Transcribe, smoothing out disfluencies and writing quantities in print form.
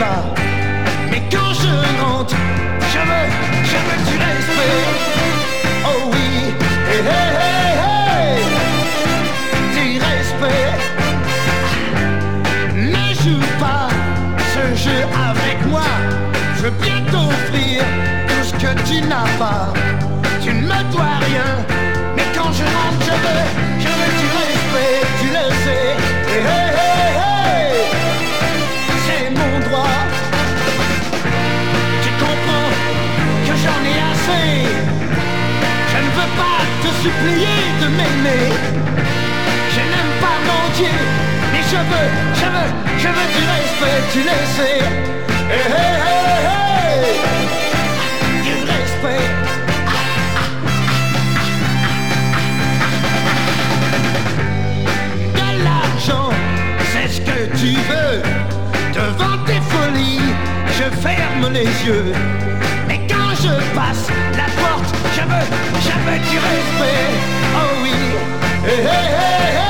pas. Mais quand je rentre, je veux du respect. Oh oui, hey, hey, hey, hey. Du respect. Ne joue pas ce jeu avec moi. Je veux bien t'offrir tout ce que tu n'as pas. Tu ne me dois rien. Mais quand je rentre, je veux du respect. Tu le sais. Hey, hey, hey, hey. C'est mon droit. Tu comprends que j'en ai assez. Je ne veux pas te supplier de m'aimer. Je n'aime pas mentir. Mais je veux du respect. Tu le sais. Hey, hey, hey, hey. Du respect. De l'argent, c'est ce que tu veux. Devant tes folies, je ferme les yeux. Mais quand je passe la porte, je veux du respect. Oh oui, hey, hey, hey, hey.